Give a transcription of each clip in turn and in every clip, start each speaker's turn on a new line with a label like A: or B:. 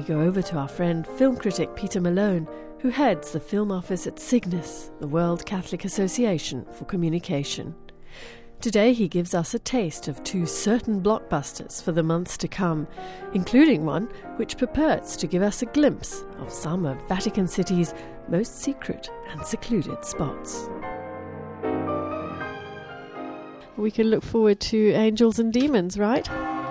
A: we go over to our friend film critic Peter Malone, who heads the film office at Cygnus, the World Catholic Association for Communication. Today he gives us a taste of two certain blockbusters for the months to come, including one which purports to give us a glimpse of some of Vatican City's most secret and secluded spots. We can look forward to Angels and Demons, right?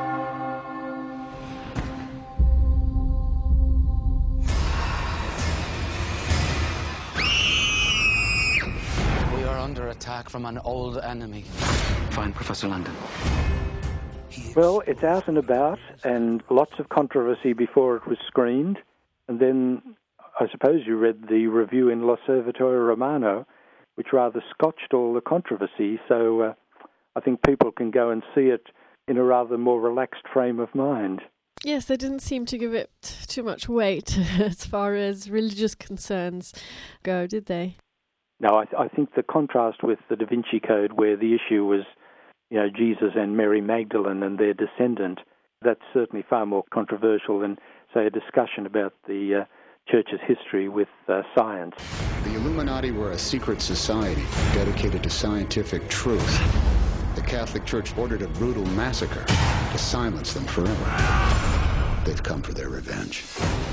B: We are under attack from an old enemy. Find Professor London.
C: Well, it's out and about, and lots of controversy before it was screened. And then I suppose you read the review in L'Osservatore Romano, which rather scotched all the controversy. So I think people can go and see it in a rather more relaxed frame of mind.
A: Yes, they didn't seem to give it too much weight as far as religious concerns go, did they?
C: No, I think the contrast with the Da Vinci Code, where the issue was, Jesus and Mary Magdalene and their descendant, that's certainly far more controversial than, say, a discussion about the Church's history with science.
D: The Illuminati were a secret society dedicated to scientific truth. The Catholic Church ordered a brutal massacre to silence them forever. They've come for their revenge.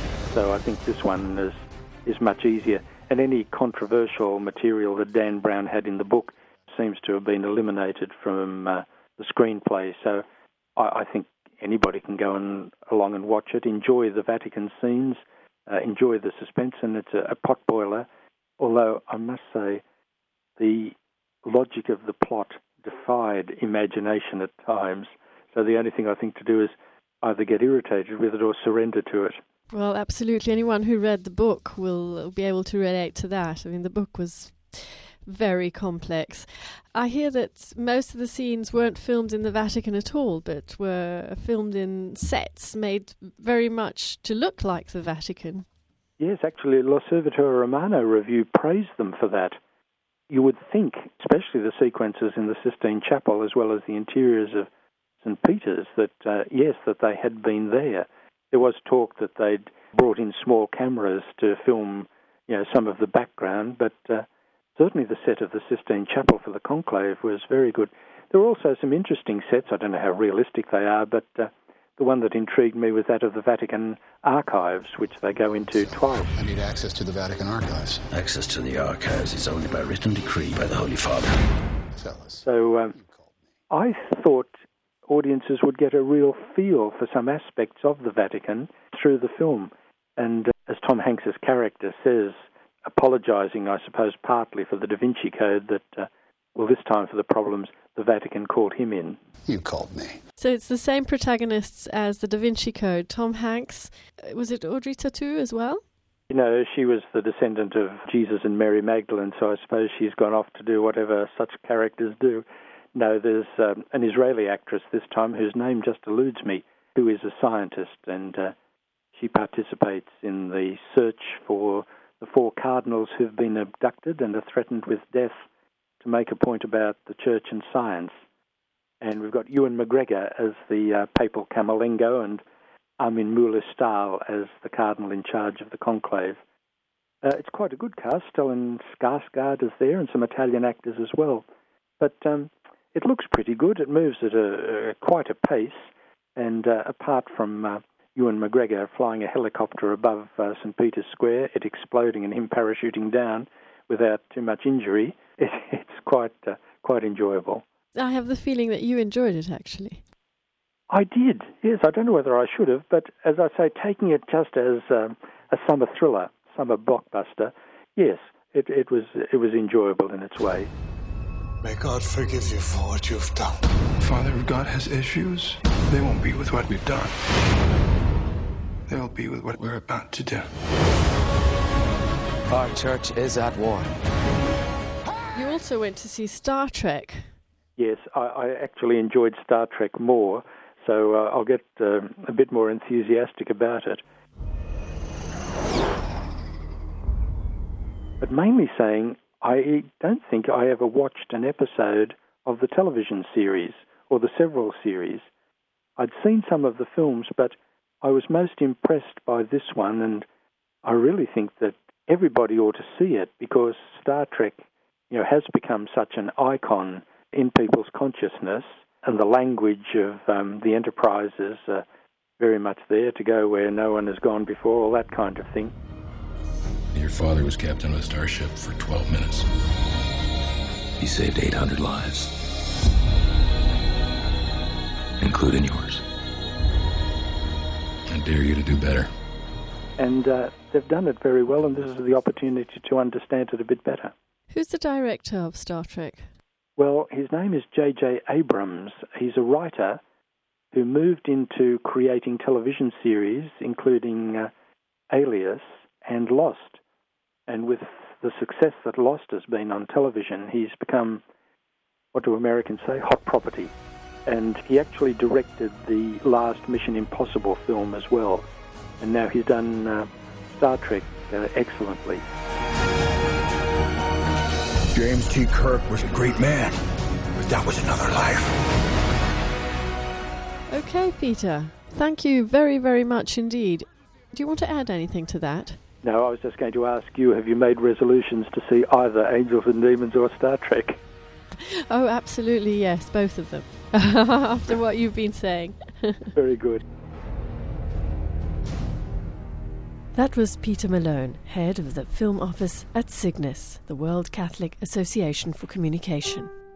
C: So I think this one is much easier. And any controversial material that Dan Brown had in the book seems to have been eliminated from the screenplay. So I think anybody can go along and watch it, enjoy the Vatican scenes, enjoy the suspense, and it's a potboiler. Although I must say the logic of the plot defied imagination at times. So the only thing I think to do is either get irritated with it or surrender to it.
A: Well, absolutely. Anyone who read the book will be able to relate to that. I mean, the book was very complex. I hear that most of the scenes weren't filmed in the Vatican at all, but were filmed in sets made very much to look like the Vatican.
C: Yes, actually, L'Osservatore Romano review praised them for that. You would think, especially the sequences in the Sistine Chapel as well as the interiors of St. Peter's, that, that they had been there. There was talk that they'd brought in small cameras to film, some of the background, but certainly the set of the Sistine Chapel for the conclave was very good. There were also some interesting sets. I don't know how realistic they are, but the one that intrigued me was that of the Vatican archives, which they go into twice.
D: I need access to the Vatican archives.
E: Access to the archives is only by written decree by the Holy Father.
C: So I thought audiences would get a real feel for some aspects of the Vatican through the film. And as Tom Hanks's character says, apologising, I suppose, partly for the Da Vinci Code, that, this time for the problems the Vatican called him in.
D: You called me.
A: So it's the same protagonists as the Da Vinci Code. Tom Hanks, was it Audrey Tautou as well?
C: She was the descendant of Jesus and Mary Magdalene, so I suppose she's gone off to do whatever such characters do. No, there's an Israeli actress this time whose name just eludes me, who is a scientist, and she participates in the search for the 4 cardinals who've been abducted and are threatened with death to make a point about the church and science. And we've got Ewan McGregor as the papal camerlengo and Armin Mueller-Stahl as the cardinal in charge of the conclave. It's quite a good cast. Stellan Skarsgård is there and some Italian actors as well. But it looks pretty good. It moves at quite a pace. And apart from Ewan McGregor flying a helicopter above St. Peter's Square, it exploding and him parachuting down without too much injury, it's quite enjoyable.
A: I have the feeling that you enjoyed it, actually.
C: I did, yes. I don't know whether I should have, but as I say, taking it just as a summer thriller, summer blockbuster, yes, it was enjoyable in its way.
F: May God forgive you for what you've done.
G: Father, if God has issues, they won't be with what we've done. They'll be with what we're about to do.
B: Our church is at war.
A: You also went to see Star Trek.
C: Yes, I actually enjoyed Star Trek more, so I'll get a bit more enthusiastic about it. But mainly saying, I don't think I ever watched an episode of the television series, or the several series. I'd seen some of the films, but I was most impressed by this one, and I really think that everybody ought to see it because Star Trek, has become such an icon in people's consciousness, and the language of the Enterprise is very much there to go where no one has gone before, all that kind of thing.
E: Your father was captain of a starship for 12 minutes. He saved 800 lives, including yours. I dare you to do better.
C: And they've done it very well, and this is the opportunity to understand it a bit better.
A: Who's the director of Star Trek?
C: Well, his name is J.J. Abrams. He's a writer who moved into creating television series, including Alias and Lost. And with the success that Lost has been on television, he's become, what do Americans say, hot property. And he actually directed the last Mission Impossible film as well. And now he's done Star Trek excellently.
H: James T. Kirk was a great man, but that was another life.
A: Okay, Peter. Thank you very, very much indeed. Do you want to add anything to that?
C: No, I was just going to ask you, have you made resolutions to see either Angels and Demons or Star Trek?
A: Oh, absolutely, yes, both of them. After what you've been saying.
C: Very good.
A: That was Peter Malone, head of the film office at Cygnus, the World Catholic Association for Communication.